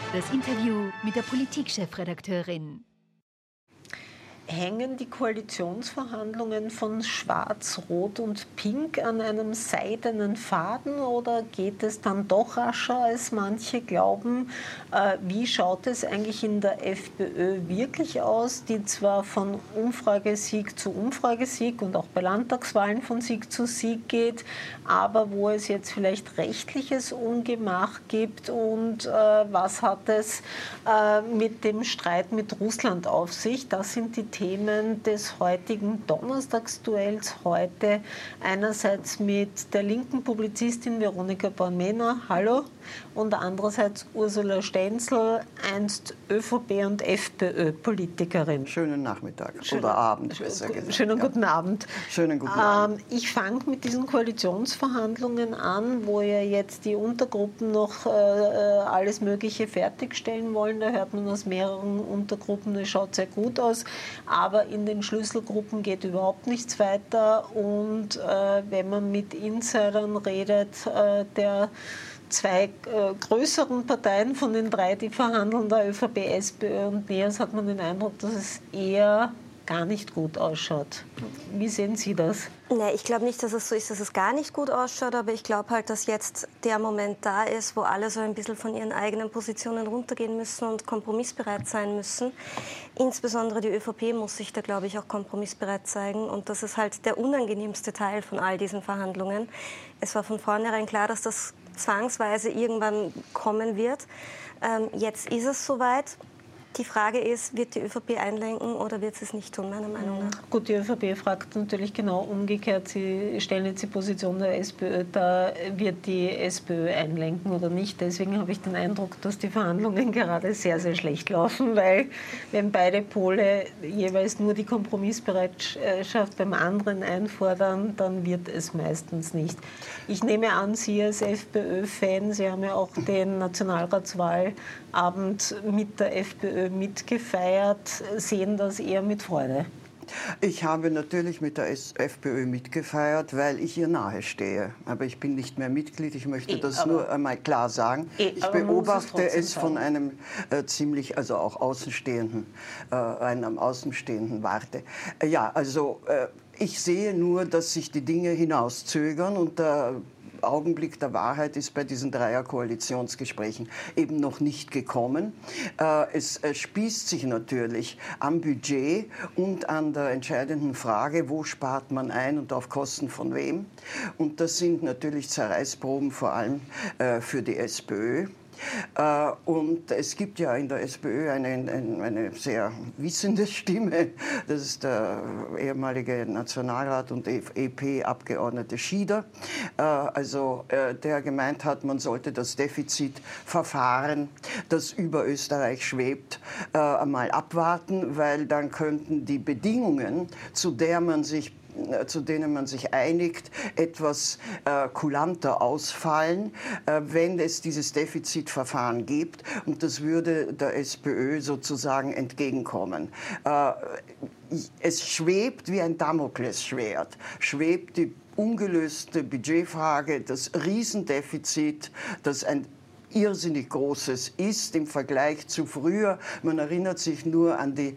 Das Interview mit der Politikchefredakteurin. Hängen die Koalitionsverhandlungen von Schwarz, Rot und Pink an einem seidenen Faden oder geht es dann doch rascher, als manche glauben? Wie schaut es eigentlich in der FPÖ wirklich aus, die zwar von Umfragesieg zu Umfragesieg und auch bei Landtagswahlen von Sieg zu Sieg geht, aber wo es jetzt vielleicht rechtliches Ungemach gibt und was hat es mit dem Streit mit Russland auf sich? Das sind die Themen des heutigen Donnerstagsduells heute. Einerseits mit der linken Publizistin Veronika Born-Mehner, hallo, und andererseits Ursula Stenzel, einst ÖVP- und FPÖ-Politikerin. Schönen Nachmittag oder Abend, besser gesagt. Schönen guten Abend. Schönen guten Abend. Ich fange mit diesen Koalitionsverhandlungen an, wo ja jetzt die Untergruppen noch alles Mögliche fertigstellen wollen. Da hört man aus mehreren Untergruppen, es schaut sehr gut aus. Aber in den Schlüsselgruppen geht überhaupt nichts weiter. Und wenn man mit Insidern redet, der zwei größeren Parteien von den drei, die verhandeln, der ÖVP, SPÖ und NEOS, hat man den Eindruck, dass es eher gar nicht gut ausschaut. Wie sehen Sie das? Nee, ich glaube nicht, dass es so ist, dass es gar nicht gut ausschaut, aber ich glaube halt, dass jetzt der Moment da ist, wo alle so ein bisschen von ihren eigenen Positionen runtergehen müssen und kompromissbereit sein müssen. Insbesondere die ÖVP muss sich da, glaube ich, auch kompromissbereit zeigen und das ist halt der unangenehmste Teil von all diesen Verhandlungen. Es war von vornherein klar, dass das zwangsweise irgendwann kommen wird. Jetzt ist es soweit. Die Frage ist, wird die ÖVP einlenken oder wird sie es nicht tun, meiner Meinung nach? Gut, die ÖVP fragt natürlich genau umgekehrt. Sie stellen jetzt die Position der SPÖ dar, wird die SPÖ einlenken oder nicht. Deswegen habe ich den Eindruck, dass die Verhandlungen gerade sehr, sehr schlecht laufen, weil wenn beide Pole jeweils nur die Kompromissbereitschaft beim anderen einfordern, dann wird es meistens nicht. Ich nehme an, Sie als FPÖ-Fan, Sie haben ja auch den Nationalratswahlabend mit der FPÖ mitgefeiert, sehen das eher mit Freude? Ich habe natürlich mit der FPÖ mitgefeiert, weil ich ihr nahe stehe. Aber ich bin nicht mehr Mitglied, ich möchte das nur einmal klar sagen. Ich beobachte es von einem ziemlich, also auch Außenstehenden, einem Außenstehenden warte. Ja, also ich sehe nur, dass sich die Dinge hinauszögern und der Augenblick der Wahrheit ist bei diesen Dreier-Koalitionsgesprächen eben noch nicht gekommen. Es spießt sich natürlich am Budget und an der entscheidenden Frage, wo spart man ein und auf Kosten von wem. Und das sind natürlich Zerreißproben vor allem für die SPÖ. Und es gibt ja in der SPÖ eine sehr wissende Stimme, das ist der ehemalige Nationalrat und EP-Abgeordnete Schieder, der gemeint hat, man sollte das Defizitverfahren, das über Österreich schwebt, einmal abwarten, weil dann könnten die Bedingungen, zu denen man sich einigt, etwas kulanter ausfallen, wenn es dieses Defizitverfahren gibt. Und das würde der SPÖ sozusagen entgegenkommen. Es schwebt wie ein Damoklesschwert, schwebt die ungelöste Budgetfrage, das Riesendefizit, das ein irrsinnig Großes ist im Vergleich zu früher. Man erinnert sich nur an die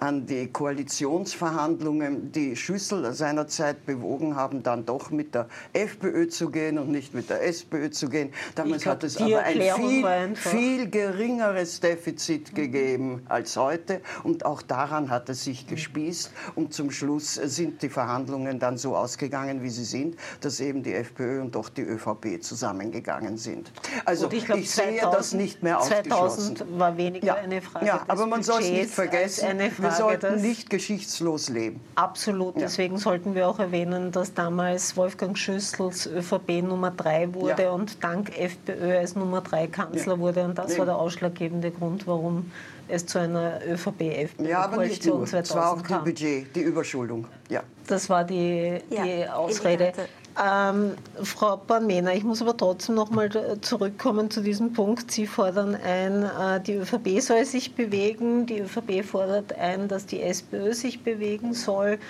Koalitionsverhandlungen, die Schüssel seinerzeit bewogen haben, dann doch mit der FPÖ zu gehen und nicht mit der SPÖ zu gehen. Damals hat es aber ein viel geringeres Defizit gegeben als heute und auch daran hat es sich gespießt und zum Schluss sind die Verhandlungen dann so ausgegangen, wie sie sind, dass eben die FPÖ und doch die ÖVP zusammengegangen sind. Also ich sehe das nicht mehr ausgeschlossen. 2000 war weniger eine Frage des aber man soll es nicht vergessen, wir sollten nicht geschichtslos leben. Absolut, deswegen sollten wir auch erwähnen, dass damals Wolfgang Schüssels ÖVP Nummer 3 wurde und dank FPÖ als Nummer 3 Kanzler wurde und das war der ausschlaggebende Grund, warum es zu einer ÖVP-FPÖ-Koalition 2000 das war auch die Budget, die Überschuldung. Ja. Das war die Ausrede. Frau Born-Mehner, ich muss aber trotzdem noch mal zurückkommen zu diesem Punkt. Sie fordern ein, die ÖVP soll sich bewegen. Die ÖVP fordert ein, dass die SPÖ sich bewegen soll.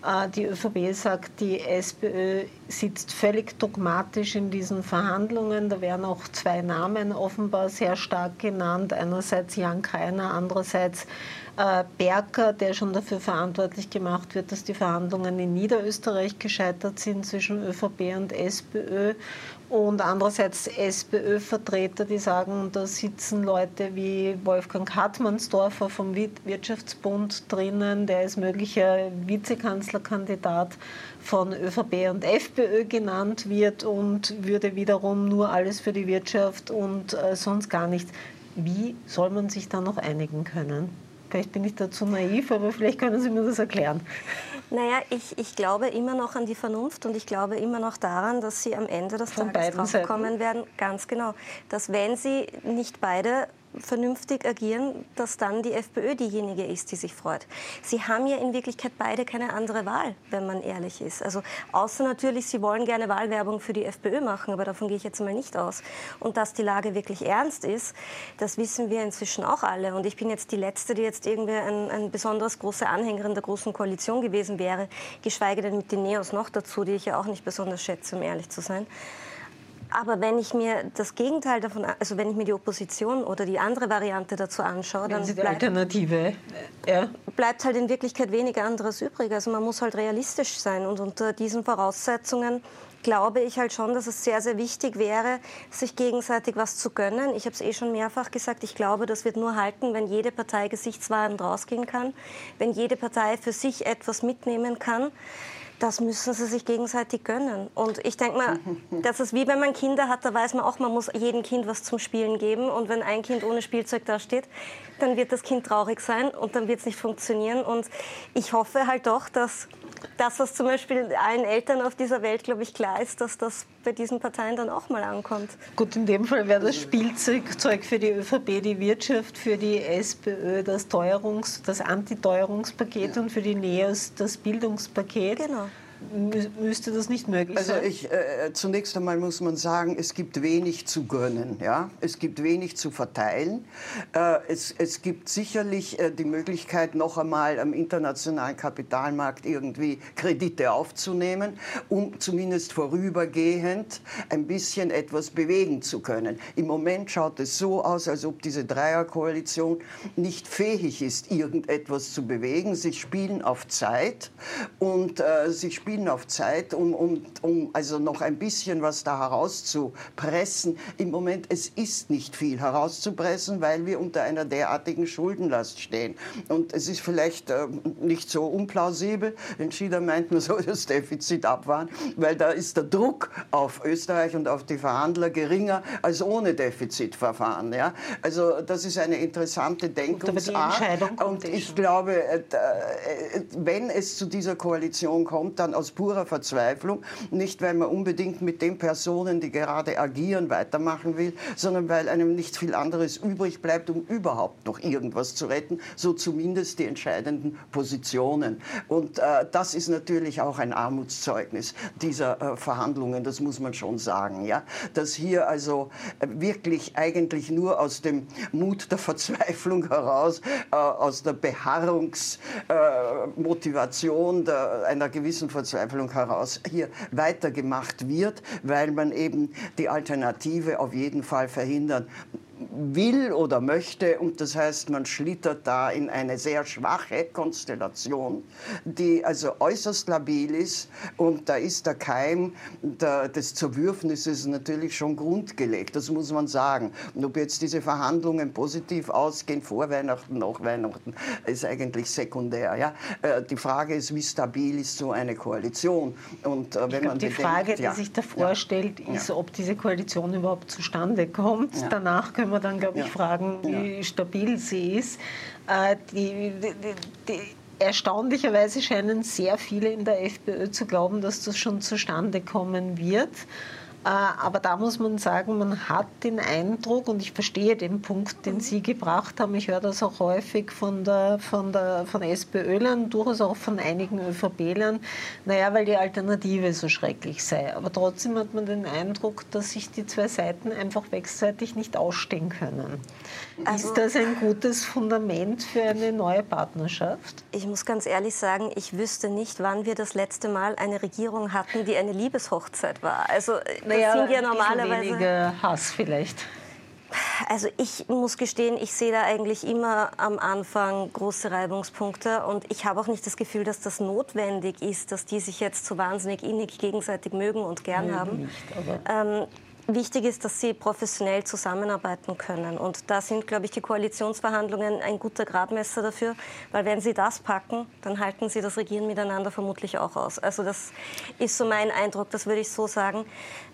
Die ÖVP sagt, die SPÖ sitzt völlig dogmatisch in diesen Verhandlungen. Da werden auch zwei Namen offenbar sehr stark genannt. Einerseits Jan Kreiner, andererseits Berker, der schon dafür verantwortlich gemacht wird, dass die Verhandlungen in Niederösterreich gescheitert sind zwischen ÖVP und SPÖ. Und andererseits SPÖ-Vertreter, die sagen, da sitzen Leute wie Wolfgang Hartmannsdorfer vom Wirtschaftsbund drinnen, der ist möglicher Vizekanzlerkandidat von ÖVP und FPÖ genannt wird und würde wiederum nur alles für die Wirtschaft und sonst gar nichts. Wie soll man sich da noch einigen können? Vielleicht bin ich da zu naiv, aber vielleicht können Sie mir das erklären. Naja, ich glaube immer noch an die Vernunft und ich glaube immer noch daran, dass Sie am Ende des Tages draufkommen werden, ganz genau, dass wenn Sie nicht beide vernünftig agieren, dass dann die FPÖ diejenige ist, die sich freut. Sie haben ja in Wirklichkeit beide keine andere Wahl, wenn man ehrlich ist. Also außer natürlich, Sie wollen gerne Wahlwerbung für die FPÖ machen, aber davon gehe ich jetzt mal nicht aus. Und dass die Lage wirklich ernst ist, das wissen wir inzwischen auch alle. Und ich bin jetzt die Letzte, die jetzt irgendwie ein besonders große Anhängerin der Großen Koalition gewesen wäre, geschweige denn mit den Neos noch dazu, die ich ja auch nicht besonders schätze, um ehrlich zu sein. Aber wenn ich mir das Gegenteil davon, also wenn ich mir die Opposition oder die andere Variante dazu anschaue, dann bleibt halt in Wirklichkeit weniger anderes übrig. Also man muss halt realistisch sein und unter diesen Voraussetzungen glaube ich halt schon, dass es sehr, sehr wichtig wäre, sich gegenseitig was zu gönnen. Ich habe es schon mehrfach gesagt, ich glaube, das wird nur halten, wenn jede Partei gesichtswahrend rausgehen kann, wenn jede Partei für sich etwas mitnehmen kann. Das müssen sie sich gegenseitig gönnen. Und ich denke mal, das ist wie wenn man Kinder hat, da weiß man auch, man muss jedem Kind was zum Spielen geben. Und wenn ein Kind ohne Spielzeug dasteht, dann wird das Kind traurig sein und dann wird es nicht funktionieren. Und ich hoffe halt doch, dass das, was zum Beispiel allen Eltern auf dieser Welt, glaube ich, klar ist, dass das bei diesen Parteien dann auch mal ankommt. Gut, in dem Fall wäre das Spielzeug für die ÖVP die Wirtschaft, für die SPÖ das Antiteuerungspaket und für die Neos das Bildungspaket. Genau. Müsste das nicht möglich sein? Also zunächst einmal muss man sagen, es gibt wenig zu gönnen. Ja? Es gibt wenig zu verteilen. Es gibt sicherlich die Möglichkeit, noch einmal am internationalen Kapitalmarkt irgendwie Kredite aufzunehmen, um zumindest vorübergehend ein bisschen etwas bewegen zu können. Im Moment schaut es so aus, als ob diese Dreierkoalition nicht fähig ist, irgendetwas zu bewegen. Sie spielen auf Zeit und um also noch ein bisschen was da herauszupressen. Im Moment, es ist nicht viel herauszupressen, weil wir unter einer derartigen Schuldenlast stehen. Und es ist vielleicht nicht so unplausibel, wenn Schieder meint, man soll das Defizit abwahren, weil da ist der Druck auf Österreich und auf die Verhandler geringer als ohne Defizitverfahren. Ja? Also das ist eine interessante Denkungsart. Und ich glaube, wenn es zu dieser Koalition kommt, dann aus purer Verzweiflung, nicht weil man unbedingt mit den Personen, die gerade agieren, weitermachen will, sondern weil einem nicht viel anderes übrig bleibt, um überhaupt noch irgendwas zu retten, so zumindest die entscheidenden Positionen. Und das ist natürlich auch ein Armutszeugnis dieser Verhandlungen, das muss man schon sagen, ja? Dass hier also wirklich eigentlich nur aus dem Mut der Verzweiflung heraus, aus der Beharrungsmotivation einer gewissen Verzweiflung heraus hier weitergemacht wird, weil man eben die Alternative auf jeden Fall verhindern will oder möchte. Und das heißt, man schlittert da in eine sehr schwache Konstellation, die also äußerst labil ist. Und da ist der Keim des Zerwürfnisses natürlich schon grundgelegt. Das muss man sagen. Und ob jetzt diese Verhandlungen positiv ausgehen, vor Weihnachten, nach Weihnachten, ist eigentlich sekundär. Ja? Die Frage ist, wie stabil ist so eine Koalition? Und wenn man die Frage, die sich davor stellt, ist, ob diese Koalition überhaupt zustande kommt. Ja. Danach können wir dann, glaube ich, fragen, wie stabil sie ist. Erstaunlicherweise scheinen sehr viele in der FPÖ zu glauben, dass das schon zustande kommen wird. Aber da muss man sagen, man hat den Eindruck, und ich verstehe den Punkt, den Sie gebracht haben, ich höre das auch häufig von SPÖlern, durchaus auch von einigen ÖVPlern, weil die Alternative so schrecklich sei. Aber trotzdem hat man den Eindruck, dass sich die zwei Seiten einfach wechselseitig nicht ausstehen können. Also, ist das ein gutes Fundament für eine neue Partnerschaft? Ich muss ganz ehrlich sagen, ich wüsste nicht, wann wir das letzte Mal eine Regierung hatten, die eine Liebeshochzeit war. Also das sind ja normalerweise weniger Hass vielleicht. Also ich muss gestehen, ich sehe da eigentlich immer am Anfang große Reibungspunkte und ich habe auch nicht das Gefühl, dass das notwendig ist, dass die sich jetzt so wahnsinnig innig gegenseitig mögen und gern haben. Nicht, wichtig ist, dass sie professionell zusammenarbeiten können und da sind, glaube ich, die Koalitionsverhandlungen ein guter Gradmesser dafür, weil wenn sie das packen, dann halten sie das Regieren miteinander vermutlich auch aus. Also das ist so mein Eindruck, das würde ich so sagen.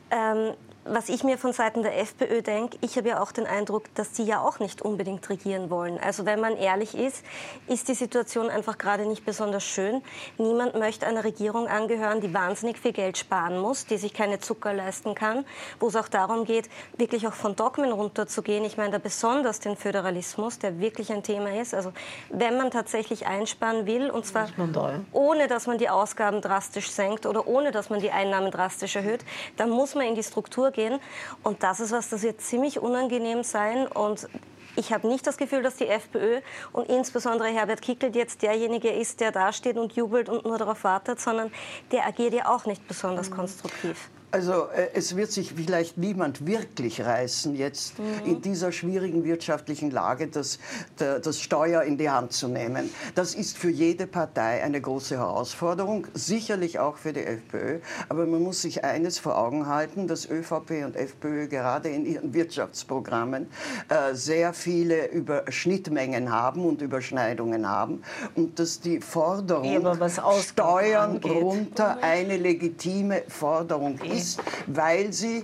Was ich mir von Seiten der FPÖ denke, ich habe ja auch den Eindruck, dass die ja auch nicht unbedingt regieren wollen. Also wenn man ehrlich ist, ist die Situation einfach gerade nicht besonders schön. Niemand möchte einer Regierung angehören, die wahnsinnig viel Geld sparen muss, die sich keine Zucker leisten kann, wo es auch darum geht, wirklich auch von Dogmen runterzugehen. Ich meine da besonders den Föderalismus, der wirklich ein Thema ist. Also wenn man tatsächlich einsparen will, und zwar ohne, dass man die Ausgaben drastisch senkt oder ohne, dass man die Einnahmen drastisch erhöht, dann muss man in die Struktur gehen. Und das ist was, das wird ziemlich unangenehm sein. Und ich habe nicht das Gefühl, dass die FPÖ und insbesondere Herbert Kickl jetzt derjenige ist, der dasteht und jubelt und nur darauf wartet, sondern der agiert ja auch nicht besonders konstruktiv. Also es wird sich vielleicht niemand wirklich reißen, jetzt in dieser schwierigen wirtschaftlichen Lage das Steuer in die Hand zu nehmen. Das ist für jede Partei eine große Herausforderung, sicherlich auch für die FPÖ. Aber man muss sich eines vor Augen halten, dass ÖVP und FPÖ gerade in ihren Wirtschaftsprogrammen sehr viele Schnittmengen haben und Überschneidungen haben. Und dass die Forderung, Steuern runter, eine legitime Forderung ist. Weil sie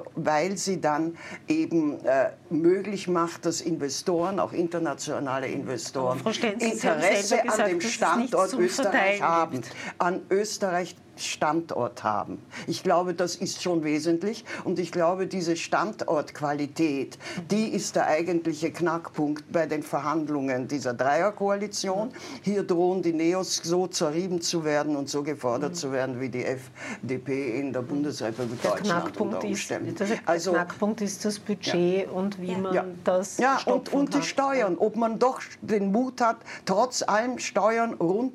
dann eben möglich macht, dass Investoren, auch internationale Investoren, Interesse an dem Standort Österreich haben, an Österreich Standort haben. Ich glaube, das ist schon wesentlich und ich glaube, diese Standortqualität, die ist der eigentliche Knackpunkt bei den Verhandlungen dieser Dreierkoalition. Hier drohen die Neos so zerrieben zu werden und so gefordert zu werden wie die FDP in der Bundesrepublik Deutschland unter Umständen. Der Knackpunkt ist das Budget und wie man das und die Steuern, ob man doch den Mut hat, trotz allem Steuern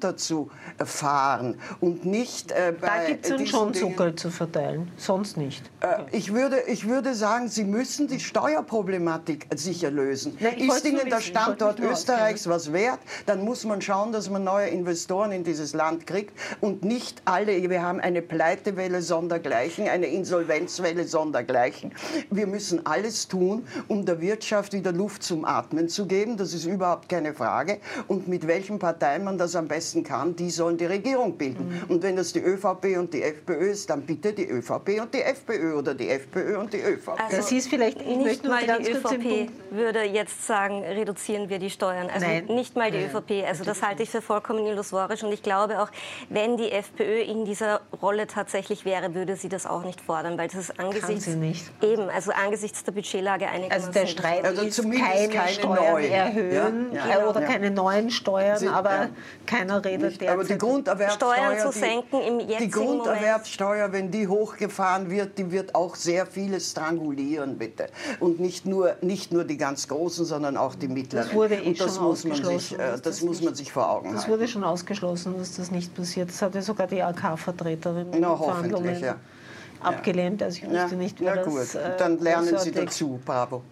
runterzufahren und nicht da gibt es schon Zucker zu verteilen, sonst nicht. Okay. Ich würde sagen, Sie müssen die Steuerproblematik sicher lösen. Ist Ihnen der Standort Österreichs was wert, dann muss man schauen, dass man neue Investoren in dieses Land kriegt und nicht alle, wir haben eine Pleitewelle sondergleichen, eine Insolvenzwelle sondergleichen. Wir müssen alles tun, um der Wirtschaft wieder Luft zum Atmen zu geben, das ist überhaupt keine Frage. Und mit welchen Parteien man das am besten kann, die sollen die Regierung bilden. Und wenn das die ÖVP und die FPÖ ist, dann bitte die ÖVP und die FPÖ oder die FPÖ und die ÖVP. Also das ist vielleicht nicht mal die ÖVP würde jetzt sagen, reduzieren wir die Steuern. Also nicht mal die ÖVP. Also das halte ich für vollkommen illusorisch und ich glaube auch, wenn die FPÖ in dieser Rolle tatsächlich wäre, würde sie das auch nicht fordern, weil das ist angesichts angesichts der Budgetlage einigermaßen. Also der Streit ist keine Steuern erhöhen oder keine neuen Steuern, aber keiner redet derzeit. Aber die Grunderwerbsteuer, Steuern zu senken im jetzigen die Grunderwerbsteuer, wenn die hochgefahren wird, die wird auch sehr viele strangulieren, bitte. Und nicht nur die ganz Großen, sondern auch die mittleren. Das wurde und das schon ausgeschlossen. Das muss man sich vor Augen halten. Das wurde schon ausgeschlossen, dass das nicht passiert. Das hat ja sogar die AK-Vertreterin in den Verhandlungen abgelehnt. Also ich wusste nicht, wer das dann lernen Sie dazu. Bravo.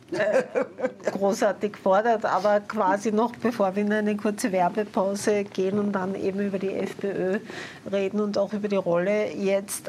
Großartig fordert, aber quasi noch, bevor wir in eine kurze Werbepause gehen und dann eben über die FPÖ reden und auch über die Rolle jetzt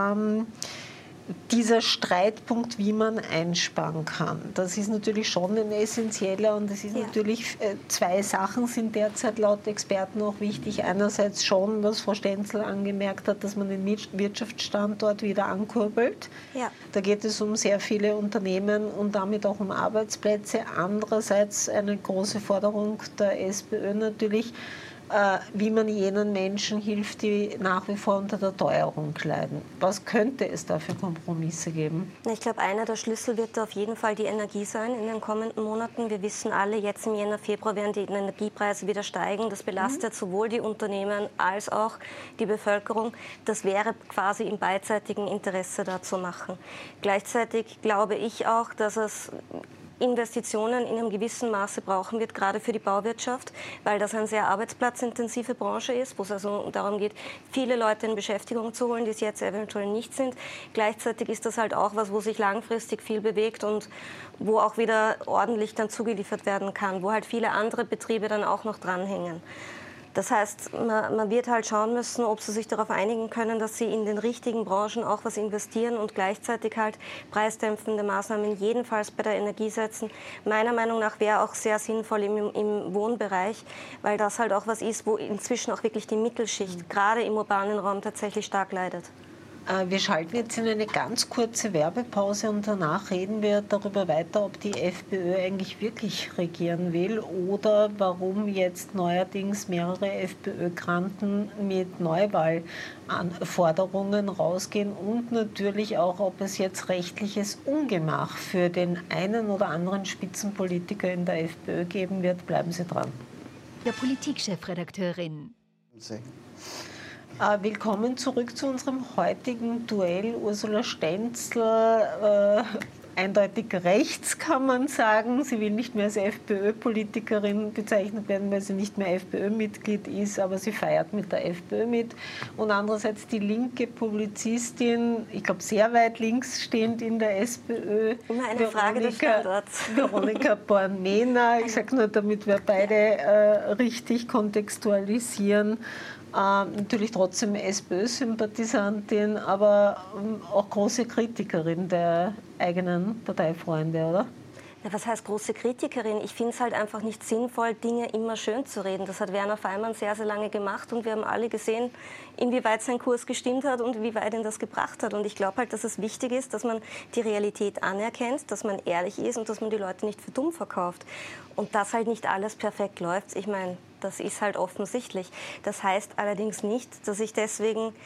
dieser Streitpunkt, wie man einsparen kann, das ist natürlich schon ein essentieller und es ist natürlich, zwei Sachen sind derzeit laut Experten auch wichtig. Einerseits schon, was Frau Stenzel angemerkt hat, dass man den Wirtschaftsstandort wieder ankurbelt. Ja. Da geht es um sehr viele Unternehmen und damit auch um Arbeitsplätze. Andererseits eine große Forderung der SPÖ natürlich, wie man jenen Menschen hilft, die nach wie vor unter der Teuerung leiden. Was könnte es da für Kompromisse geben? Ich glaube, einer der Schlüssel wird auf jeden Fall die Energie sein in den kommenden Monaten. Wir wissen alle, jetzt im Jänner, Februar werden die Energiepreise wieder steigen. Das belastet sowohl die Unternehmen als auch die Bevölkerung. Das wäre quasi im beidseitigen Interesse da zu machen. Gleichzeitig glaube ich auch, dass es Investitionen in einem gewissen Maße brauchen wird, gerade für die Bauwirtschaft, weil das eine sehr arbeitsplatzintensive Branche ist, wo es also darum geht, viele Leute in Beschäftigung zu holen, die es jetzt eventuell nicht sind. Gleichzeitig ist das halt auch was, wo sich langfristig viel bewegt und wo auch wieder ordentlich dann zugeliefert werden kann, wo halt viele andere Betriebe dann auch noch dranhängen. Das heißt, man wird halt schauen müssen, ob sie sich darauf einigen können, dass sie in den richtigen Branchen auch was investieren und gleichzeitig halt preisdämpfende Maßnahmen jedenfalls bei der Energie setzen. Meiner Meinung nach wäre auch sehr sinnvoll im Wohnbereich, weil das halt auch was ist, wo inzwischen auch wirklich die Mittelschicht, gerade im urbanen Raum, tatsächlich stark leidet. Wir schalten jetzt in eine ganz kurze Werbepause und danach reden wir darüber weiter, ob die FPÖ eigentlich wirklich regieren will oder warum jetzt neuerdings mehrere FPÖ-Granten mit Neuwahlforderungen rausgehen und natürlich auch, ob es jetzt rechtliches Ungemach für den einen oder anderen Spitzenpolitiker in der FPÖ geben wird. Bleiben Sie dran. Der Politikchefredakteurin. Willkommen zurück zu unserem heutigen Duell. Ursula Stenzel, eindeutig rechts kann man sagen. Sie will nicht mehr als FPÖ-Politikerin bezeichnet werden, weil sie nicht mehr FPÖ-Mitglied ist, aber sie feiert mit der FPÖ mit. Und andererseits die linke Publizistin, ich glaube sehr weit links stehend in der SPÖ. Immer eine Frage des Standorts. Veronika Born-Mehner. Ich sage nur, damit wir beide richtig kontextualisieren. Natürlich trotzdem SPÖ-Sympathisantin, aber auch große Kritikerin der eigenen Parteifreunde, oder? Ja, was heißt große Kritikerin? Ich finde es halt einfach nicht sinnvoll, Dinge immer schön zu reden. Das hat Werner Faymann sehr, sehr lange gemacht und wir haben alle gesehen, inwieweit sein Kurs gestimmt hat und wie weit ihn das gebracht hat. Und ich glaube halt, dass es wichtig ist, dass man die Realität anerkennt, dass man ehrlich ist und dass man die Leute nicht für dumm verkauft. Und dass halt nicht alles perfekt läuft, ich meine, das ist halt offensichtlich. Das heißt allerdings nicht, dass ich deswegen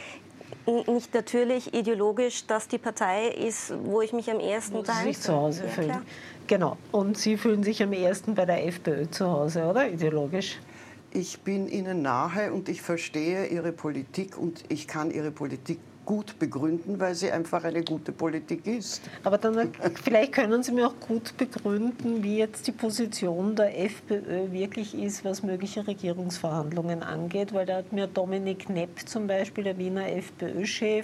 nicht natürlich ideologisch, dass die Partei ist, wo ich mich am ehesten da sich zu Hause fühlen. Klar. Genau. Und Sie fühlen sich am ehesten bei der FPÖ zu Hause, oder? Ideologisch? Ich bin Ihnen nahe und ich verstehe Ihre Politik und ich kann Ihre Politik gut begründen, weil sie einfach eine gute Politik ist. Aber dann vielleicht können Sie mir auch gut begründen, wie jetzt die Position der FPÖ wirklich ist, was mögliche Regierungsverhandlungen angeht, weil da hat mir Dominik Knepp zum Beispiel, der Wiener FPÖ-Chef,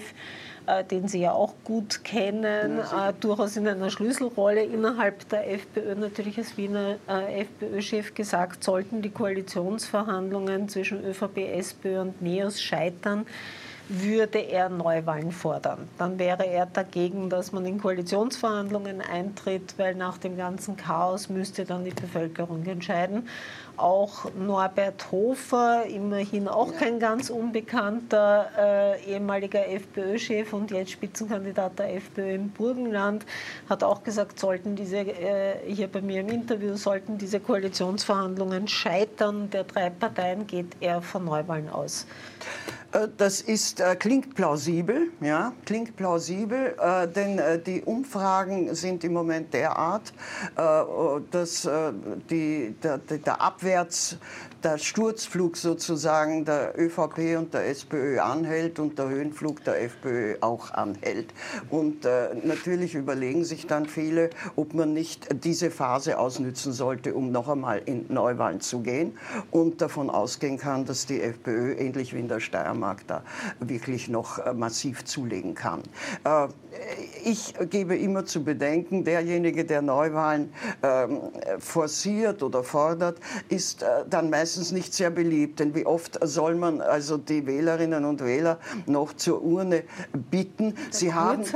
den Sie ja auch gut kennen, durchaus in einer Schlüsselrolle innerhalb der FPÖ, natürlich als Wiener FPÖ-Chef gesagt, sollten die Koalitionsverhandlungen zwischen ÖVP, SPÖ und NEOS scheitern, würde er Neuwahlen fordern. Dann wäre er dagegen, dass man in Koalitionsverhandlungen eintritt, weil nach dem ganzen Chaos müsste dann die Bevölkerung entscheiden. Auch Norbert Hofer, immerhin auch kein ganz unbekannter ehemaliger FPÖ-Chef und jetzt Spitzenkandidat der FPÖ im Burgenland, hat auch gesagt, sollten diese, hier bei mir im Interview, sollten diese Koalitionsverhandlungen scheitern der drei Parteien, geht er von Neuwahlen aus. Das klingt plausibel, ja, denn die Umfragen sind im Moment derart, dass der Sturzflug sozusagen der ÖVP und der SPÖ anhält und der Höhenflug der FPÖ auch anhält. Und natürlich überlegen sich dann viele, ob man nicht diese Phase ausnützen sollte, um noch einmal in Neuwahlen zu gehen und davon ausgehen kann, dass die FPÖ, ähnlich wie in der Steiermark, da wirklich noch massiv zulegen kann. Ich gebe immer zu bedenken, derjenige, der Neuwahlen forciert oder fordert, ist dann meistens nicht sehr beliebt. Denn wie oft soll man also die Wählerinnen und Wähler noch zur Urne bitten? Sie haben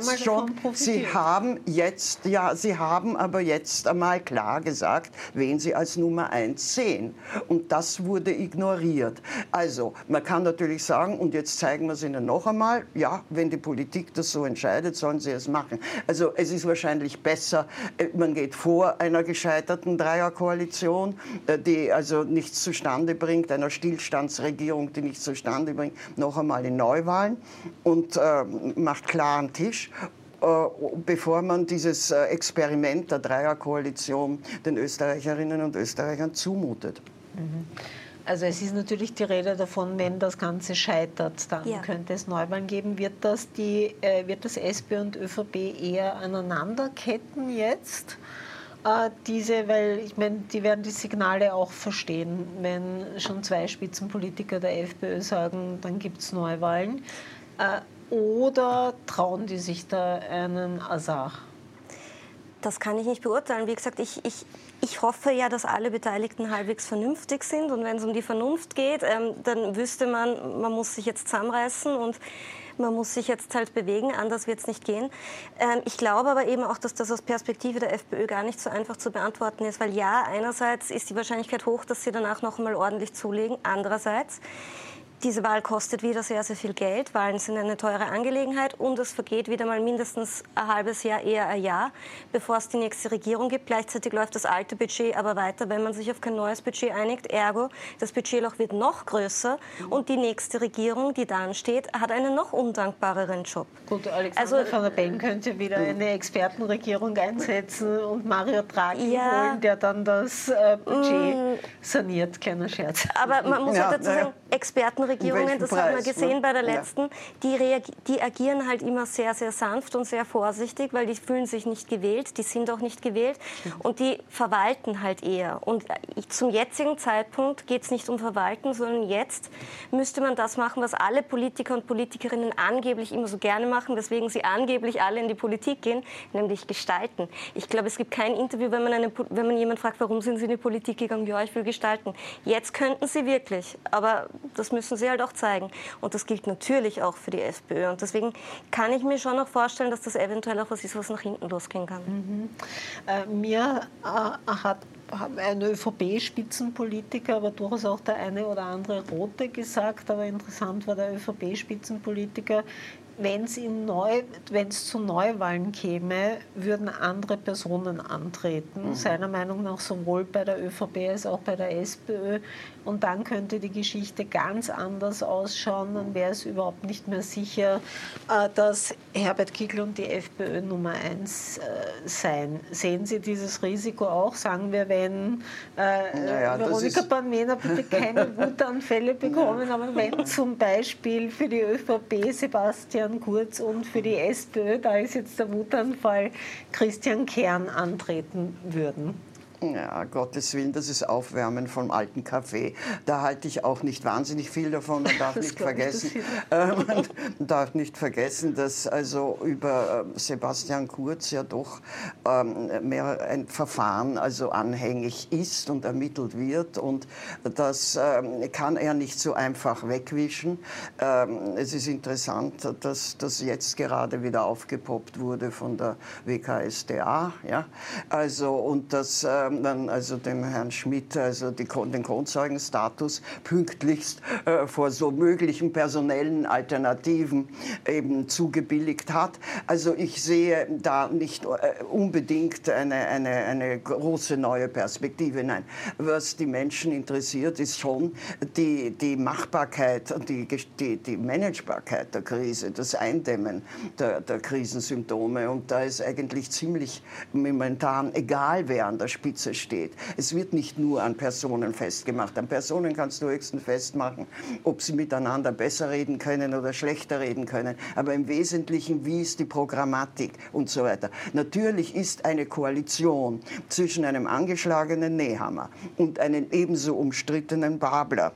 aber jetzt einmal klar gesagt, wen sie als Nummer 1 sehen. Und das wurde ignoriert. Also, man kann natürlich sagen, und jetzt zeigen wir es Ihnen noch einmal, ja, wenn die Politik das so entscheidet, sollen sie es machen. Also es ist wahrscheinlich besser, man geht vor einer gescheiterten Dreierkoalition, die also nichts zustande bringt, einer Stillstandsregierung, die nichts zustande bringt, noch einmal in Neuwahlen und macht klaren Tisch, bevor man dieses Experiment der Dreierkoalition den Österreicherinnen und Österreichern zumutet. Also es ist natürlich die Rede davon, wenn das Ganze scheitert, dann könnte es Neuwahlen geben. Wird das SPÖ und ÖVP eher aneinanderketten jetzt? weil ich meine, die werden die Signale auch verstehen, wenn schon zwei Spitzenpolitiker der FPÖ sagen, dann gibt es Neuwahlen. Oder trauen die sich da einen Azar? Das kann ich nicht beurteilen. Wie gesagt, ich hoffe ja, dass alle Beteiligten halbwegs vernünftig sind. Und wenn es um die Vernunft geht, dann wüsste man muss sich jetzt zusammenreißen und man muss sich jetzt halt bewegen, anders wird es nicht gehen. Ich glaube aber eben auch, dass das aus Perspektive der FPÖ gar nicht so einfach zu beantworten ist. Weil ja, einerseits ist die Wahrscheinlichkeit hoch, dass sie danach noch einmal ordentlich zulegen. Andererseits, diese Wahl kostet wieder sehr, sehr viel Geld. Wahlen sind eine teure Angelegenheit und es vergeht wieder mal mindestens ein halbes Jahr, eher ein Jahr, bevor es die nächste Regierung gibt. Gleichzeitig läuft das alte Budget aber weiter, wenn man sich auf kein neues Budget einigt. Ergo, das Budgetloch wird noch größer und die nächste Regierung, die dann steht, hat einen noch undankbareren Job. Gut, Alexander Van der Bellen könnte wieder eine Expertenregierung einsetzen und Mario Draghi holen, der dann das Budget saniert. Kleiner Scherz. Aber man muss halt dazu sagen, Expertenregierungen, das hat man gesehen bei der letzten, die agieren halt immer sehr, sehr sanft und sehr vorsichtig, weil die fühlen sich nicht gewählt, die sind auch nicht gewählt und die verwalten halt eher. Und zum jetzigen Zeitpunkt geht es nicht um Verwalten, sondern jetzt müsste man das machen, was alle Politiker und Politikerinnen angeblich immer so gerne machen, weswegen sie angeblich alle in die Politik gehen, nämlich gestalten. Ich glaube, es gibt kein Interview, wenn man jemanden fragt, warum sind Sie in die Politik gegangen? Ja, ich will gestalten. Jetzt könnten Sie wirklich, aber das müssen Sie halt auch zeigen. Und das gilt natürlich auch für die FPÖ. Und deswegen kann ich mir schon noch vorstellen, dass das eventuell auch was ist, was nach hinten losgehen kann. Mir hat ein ÖVP-Spitzenpolitiker, aber durchaus auch der eine oder andere Rote gesagt, aber interessant war der ÖVP-Spitzenpolitiker, wenn es zu Neuwahlen käme, würden andere Personen antreten, seiner Meinung nach sowohl bei der ÖVP als auch bei der SPÖ. Und dann könnte die Geschichte ganz anders ausschauen. Dann wäre es überhaupt nicht mehr sicher, dass Herbert Kickl und die FPÖ Nummer 1 seien. Sehen Sie dieses Risiko auch? Sagen wir, wenn Veronika Panmena bitte keine Wutanfälle bekommen, aber wenn zum Beispiel für die ÖVP Sebastian Kurz und für die SPÖ, da ist jetzt der Wutanfall, Christian Kern antreten würden. Ja, Gottes Willen, das ist Aufwärmen vom alten Kaffee. Da halte ich auch nicht wahnsinnig viel davon. Man darf nicht vergessen, dass also über Sebastian Kurz ja doch mehr ein Verfahren also anhängig ist und ermittelt wird. Und das kann er nicht so einfach wegwischen. Es ist interessant, dass das jetzt gerade wieder aufgepoppt wurde von der WKStA. Ja? Also, und das dann also dem Herrn Schmidt also den Kronzeugenstatus pünktlichst vor so möglichen personellen Alternativen eben zugebilligt hat. Also ich sehe da nicht unbedingt eine große neue Perspektive. Nein, was die Menschen interessiert, ist schon die Machbarkeit und die Managebarkeit der Krise, das Eindämmen der Krisensymptome. Und da ist eigentlich ziemlich momentan egal, wer an der Spitze steht. Es wird nicht nur an Personen festgemacht. An Personen kannst du höchstens festmachen, ob sie miteinander besser reden können oder schlechter reden können. Aber im Wesentlichen, wie ist die Programmatik und so weiter. Natürlich ist eine Koalition zwischen einem angeschlagenen Nehammer und einem ebenso umstrittenen Babler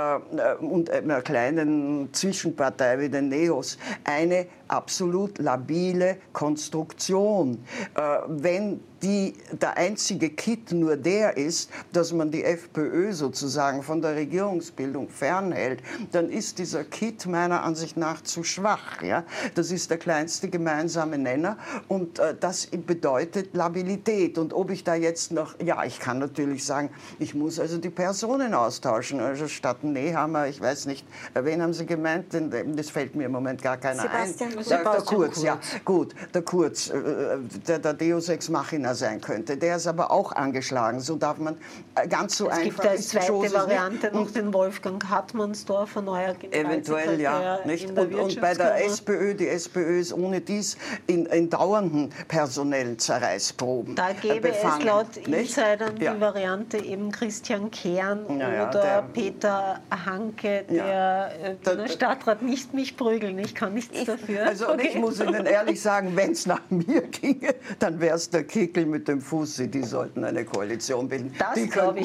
und einer kleinen Zwischenpartei wie den Neos eine absolut labile Konstruktion. Wenn der einzige Kit nur der ist, dass man die FPÖ sozusagen von der Regierungsbildung fernhält, dann ist dieser Kit meiner Ansicht nach zu schwach. Ja? Das ist der kleinste gemeinsame Nenner und das bedeutet Labilität. Und ob ich da jetzt noch, ja, ich kann natürlich sagen, ich muss also die Personen austauschen. Also statt Nehammer, ich weiß nicht, wen haben Sie gemeint? Das fällt mir im Moment gar keiner Sebastian. ein. Der Kurz, ja, gut, der Kurz, der Deus Ex Machina sein könnte. Der ist aber auch angeschlagen. So darf man ganz so einfach... Es gibt als zweite Variante noch den Wolfgang Hartmannsdorfer, neuer eventuell, ja. Nicht? Und bei der SPÖ, die SPÖ ist ohne dies in dauernden personellen Zerreißproben Da gäbe es laut Insidern die Variante eben Christian Kern oder Peter Hanke, der Stadtrat, nicht mich prügeln, ich kann nichts dafür. Also ich muss Ihnen ehrlich sagen, wenn es nach mir ginge, dann wäre es der Kickl Kickl mit dem Fussi, die sollten eine Koalition bilden. Die könnten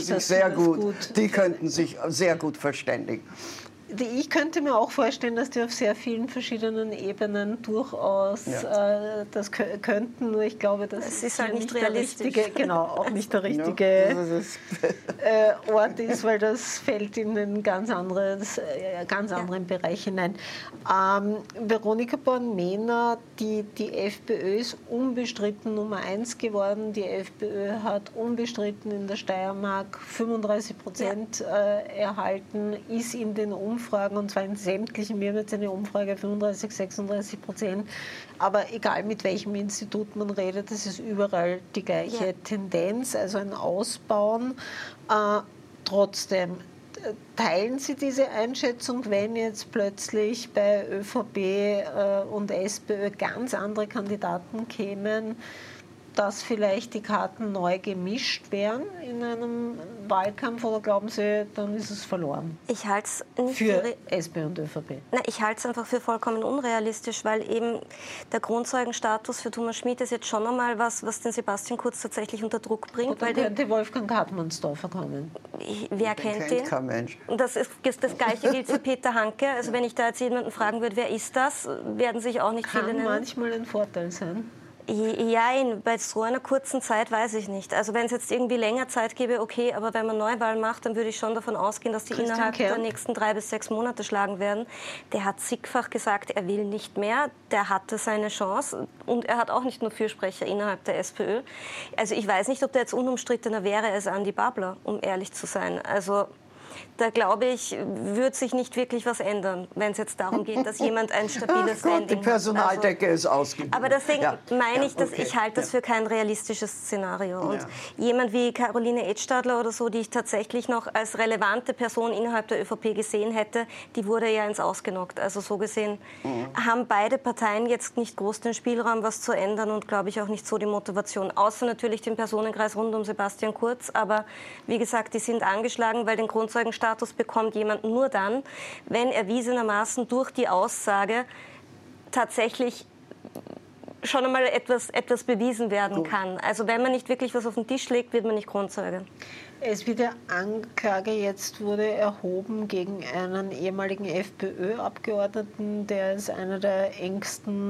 sich sehr gut verständigen. Ich könnte mir auch vorstellen, dass die auf sehr vielen verschiedenen Ebenen durchaus das könnten, nur ich glaube, das ist halt nicht realistisch. Auch nicht der richtige Ort ist, weil das fällt in einen ganz anderen Bereich hinein. Veronika Born-Mehner, die FPÖ ist unbestritten Nummer 1 geworden. Die FPÖ hat unbestritten in der Steiermark 35% erhalten, ist in den Umfragen, und zwar in sämtlichen, wir haben jetzt eine Umfrage 35-36%, aber egal mit welchem Institut man redet, es ist überall die gleiche Tendenz, also ein Ausbauen. Trotzdem, teilen Sie diese Einschätzung, wenn jetzt plötzlich bei ÖVP und SPÖ ganz andere Kandidaten kämen, dass vielleicht die Karten neu gemischt werden in einem Wahlkampf, oder glauben Sie, dann ist es verloren? Ich halte es nicht für SPÖ und ÖVP. Ich halte es einfach für vollkommen unrealistisch, weil eben der Grundzeugenstatus für Thomas Schmid ist jetzt schon einmal was den Sebastian Kurz tatsächlich unter Druck bringt. Und dann könnte Wolfgang Hartmannsdorfer kommen. Wer kennt den? Kein Mensch. Und das Gleiche gilt für Peter Hanke. Also wenn ich da jetzt jemanden fragen würde, wer ist das, werden sich auch nicht viele nennen. Kann manchmal ein Vorteil sein. Ja, bei so einer kurzen Zeit weiß ich nicht. Also wenn es jetzt irgendwie länger Zeit gäbe, okay, aber wenn man Neuwahlen macht, dann würde ich schon davon ausgehen, dass die innerhalb der nächsten 3 bis 6 Monate schlagen werden. Der hat zigfach gesagt, er will nicht mehr. Der hatte seine Chance und er hat auch nicht nur Fürsprecher innerhalb der SPÖ. Also ich weiß nicht, ob der jetzt unumstrittener wäre als Andi Babler, um ehrlich zu sein. Also da glaube ich, wird sich nicht wirklich was ändern, wenn es jetzt darum geht, dass jemand ein stabiles Standing hat. Die Personaldecke ist ausgebildet. Aber deswegen meine ich, dass ich halte das für kein realistisches Szenario. Und jemand wie Caroline Edstadler oder so, die ich tatsächlich noch als relevante Person innerhalb der ÖVP gesehen hätte, die wurde ja ins Ausgenockt. Also so gesehen haben beide Parteien jetzt nicht groß den Spielraum, was zu ändern, und glaube ich auch nicht so die Motivation. Außer natürlich den Personenkreis rund um Sebastian Kurz. Aber wie gesagt, die sind angeschlagen, weil den Grundzeugenstatus bekommt jemand nur dann, wenn erwiesenermaßen durch die Aussage tatsächlich schon einmal etwas bewiesen werden kann. Also wenn man nicht wirklich was auf den Tisch legt, wird man nicht Grundzeuge. Es wird eine Anklage jetzt wurde erhoben gegen einen ehemaligen FPÖ-Abgeordneten, der als einer der engsten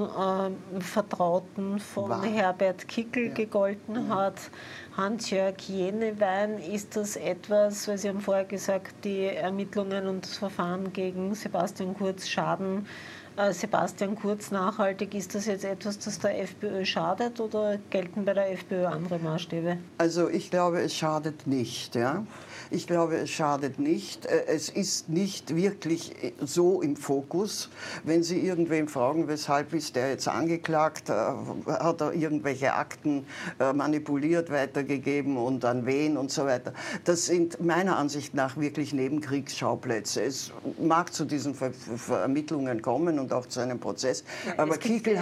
Vertrauten von Herbert Kickl gegolten hat. Hans-Jörg Jenewein, ist das etwas, weil Sie haben vorher gesagt, die Ermittlungen und das Verfahren gegen Sebastian Kurz schaden Sebastian Kurz nachhaltig? Ist das jetzt etwas, das der FPÖ schadet, oder gelten bei der FPÖ andere Maßstäbe? Also ich glaube, es schadet nicht. Ja? Ich glaube, es schadet nicht. Es ist nicht wirklich so im Fokus. Wenn Sie irgendwen fragen, weshalb ist der jetzt angeklagt, hat er irgendwelche Akten manipuliert, weitergegeben und an wen und so weiter. Das sind meiner Ansicht nach wirklich Nebenkriegsschauplätze. Es mag zu diesen Ermittlungen kommen und auch zu einem Prozess, aber Kickl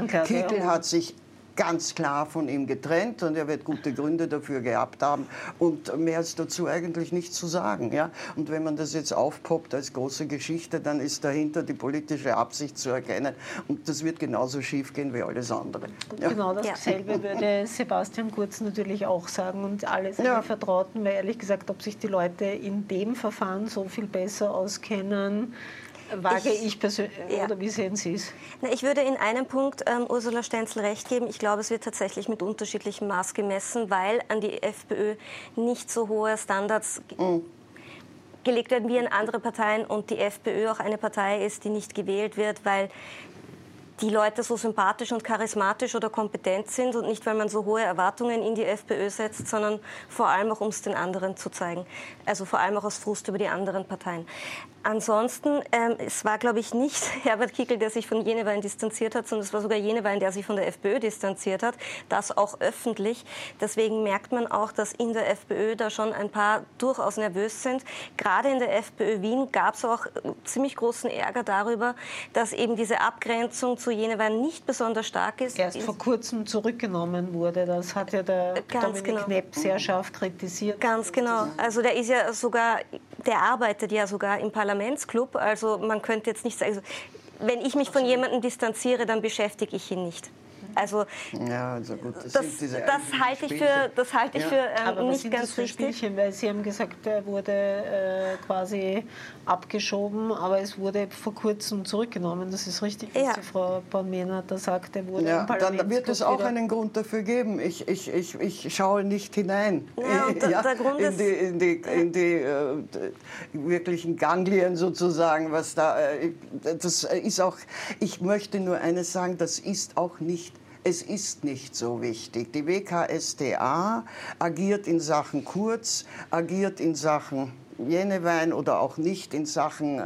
hat sich ganz klar von ihm getrennt, und er wird gute Gründe dafür gehabt haben, und mehr ist dazu eigentlich nicht zu sagen. Ja? Und wenn man das jetzt aufpoppt als große Geschichte, dann ist dahinter die politische Absicht zu erkennen, und das wird genauso schief gehen wie alles andere. Ja. Genau dasselbe würde Sebastian Kurz natürlich auch sagen, und alle seine Vertrauten, weil ehrlich gesagt, ob sich die Leute in dem Verfahren so viel besser auskennen, wage ich persönlich, oder wie sehen Sie es? Ich würde in einem Punkt Ursula Stenzel recht geben. Ich glaube, es wird tatsächlich mit unterschiedlichem Maß gemessen, weil an die FPÖ nicht so hohe Standards gelegt werden wie an andere Parteien, und die FPÖ auch eine Partei ist, die nicht gewählt wird, weil die Leute so sympathisch und charismatisch oder kompetent sind, und nicht, weil man so hohe Erwartungen in die FPÖ setzt, sondern vor allem auch, um es den anderen zu zeigen. Also vor allem auch aus Frust über die anderen Parteien. Ansonsten, es war, glaube ich, nicht Herbert Kickl, der sich von Jenewein distanziert hat, sondern es war sogar Jenewein, der sich von der FPÖ distanziert hat, das auch öffentlich. Deswegen merkt man auch, dass in der FPÖ da schon ein paar durchaus nervös sind. Gerade in der FPÖ Wien gab es auch ziemlich großen Ärger darüber, dass eben diese Abgrenzung zu Jenewein nicht besonders stark ist. Erst vor kurzem zurückgenommen wurde. Das hat ja der Dominik Knepp sehr scharf kritisiert. Ganz genau. Also der ist ja sogar, der arbeitet ja sogar im Parlamentsclub. Also man könnte jetzt nicht sagen, also wenn ich mich von jemandem distanziere, dann beschäftige ich ihn nicht. Also, ja, also gut, das halte ich für aber nicht ganz richtig. Spielchen, weil Sie haben gesagt, er wurde quasi abgeschoben, aber es wurde vor kurzem zurückgenommen. Das ist richtig, was die Frau Born-Mehner da sagt. Er wurde im Parlament. Dann wird es auch einen Grund dafür geben. Ich schaue nicht hinein der Grund in die wirklichen Ganglien sozusagen, was da. Das ist auch. Ich möchte nur eines sagen: Das ist auch nicht. Es ist nicht so wichtig. Die WKStA agiert in Sachen Kurz, agiert in Sachen Jenewein oder auch nicht in Sachen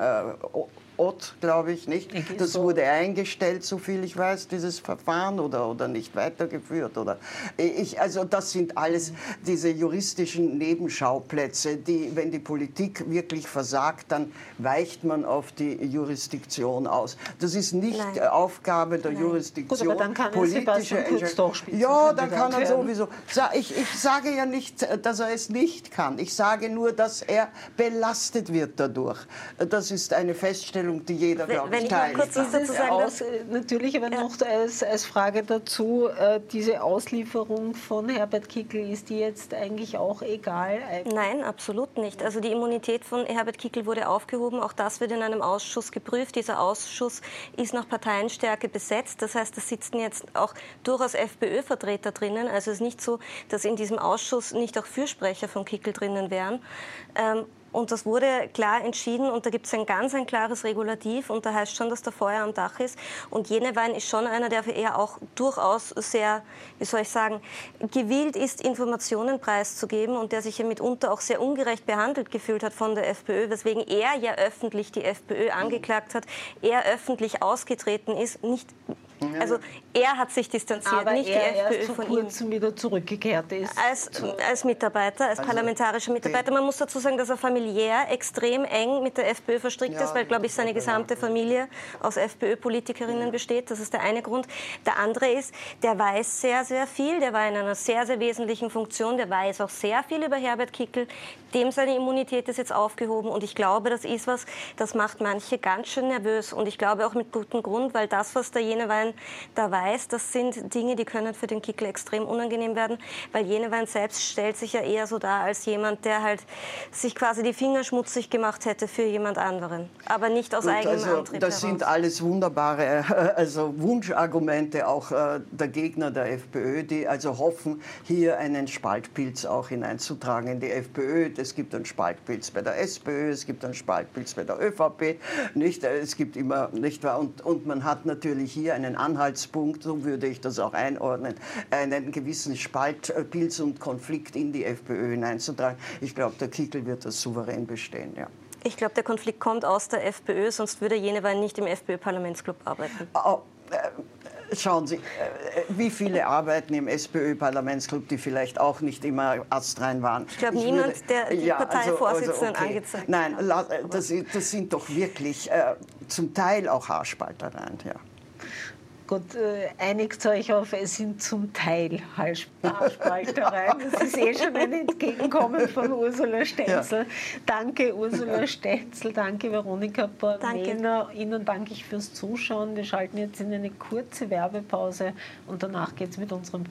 Ott, glaube ich, nicht. Das wurde eingestellt, soviel ich weiß, dieses Verfahren, oder nicht weitergeführt. Also das sind alles diese juristischen Nebenschauplätze, die, wenn die Politik wirklich versagt, dann weicht man auf die Jurisdiktion aus. Das ist nicht Aufgabe der Jurisdiktion. Gut, aber dann kann politische Kurz doch spielen. Ja, dann kann er sowieso. Ich sage ja nicht, dass er es nicht kann. Ich sage nur, dass er belastet wird dadurch. Das ist eine Feststellung, die jeder, glaube ich, teilt. Kurz was dazu sagen natürlich aber noch als Frage dazu, diese Auslieferung von Herbert Kickl, ist die jetzt eigentlich auch egal? Nein, absolut nicht. Also die Immunität von Herbert Kickl wurde aufgehoben. Auch das wird in einem Ausschuss geprüft. Dieser Ausschuss ist nach Parteienstärke besetzt. Das heißt, da sitzen jetzt auch durchaus FPÖ-Vertreter drinnen. Also es ist nicht so, dass in diesem Ausschuss nicht auch Fürsprecher von Kickl drinnen wären. Und das wurde klar entschieden und da gibt es ein klares Regulativ und da heißt schon, dass da Feuer am Dach ist. Und Jenewein ist schon einer, der eher auch durchaus sehr, wie soll ich sagen, gewillt ist, Informationen preiszugeben und der sich ja mitunter auch sehr ungerecht behandelt gefühlt hat von der FPÖ, weswegen er ja öffentlich die FPÖ angeklagt hat, er öffentlich ausgetreten ist, nicht. Also er hat sich distanziert, aber nicht die FPÖ von ihm. Aber er kurzem wieder zurückgekehrt ist. Als Mitarbeiter, als parlamentarischer Mitarbeiter. Man muss dazu sagen, dass er familiär extrem eng mit der FPÖ verstrickt ist, weil, glaube ich, seine gesamte Familie aus FPÖ-Politikerinnen besteht. Das ist der eine Grund. Der andere ist, der weiß sehr, sehr viel. Der war in einer sehr, sehr wesentlichen Funktion. Der weiß auch sehr viel über Herbert Kickl. Dem seine Immunität ist jetzt aufgehoben. Und ich glaube, das ist was, das macht manche ganz schön nervös. Und ich glaube auch mit gutem Grund, weil das, was der Jenewein da weiß, das sind Dinge, die können für den Kickl extrem unangenehm werden, weil Jenewein selbst stellt sich ja eher so dar als jemand, der halt sich quasi die Finger schmutzig gemacht hätte für jemand anderen, aber nicht aus eigenem Antrieb das sind alles wunderbare Wunschargumente auch der Gegner der FPÖ, die also hoffen, hier einen Spaltpilz auch hineinzutragen in die FPÖ. Es gibt einen Spaltpilz bei der SPÖ, es gibt einen Spaltpilz bei der ÖVP, nicht? Es gibt immer, nicht wahr? Und man hat natürlich hier einen Anhaltspunkt, so würde ich das auch einordnen, einen gewissen Spaltpilz und Konflikt in die FPÖ hineinzutragen. Ich glaube, der Kickl wird das souverän bestehen, ja. Ich glaube, der Konflikt kommt aus der FPÖ, sonst würde Jenewein nicht im FPÖ-Parlamentsclub arbeiten. Schauen Sie, wie viele arbeiten im SPÖ-Parlamentsclub, die vielleicht auch nicht immer astrein waren? Ich glaube, niemand, der die Parteivorsitzenden angezeigt hat. Nein, das sind doch wirklich zum Teil auch Haarspaltereien, ja. Gut, einigt euch auf, es sind zum Teil Haarspaltereien. Das ist schon ein Entgegenkommen von Ursula Stenzel. Ja. Danke, Ursula Stenzel. Danke, Veronika Born-Mehner. Ihnen danke ich fürs Zuschauen. Wir schalten jetzt in eine kurze Werbepause und danach geht es mit unserem